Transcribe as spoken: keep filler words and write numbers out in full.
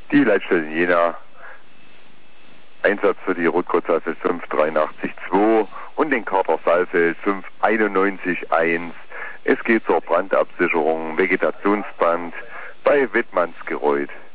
Die Leitstelle in Jena, Einsatz für die Rotkotzhasse fünf acht drei zwei und den Kater Saalfeld fünf eins eins. Es geht zur Brandabsicherung, Vegetationsband bei Wittmannsgereuth.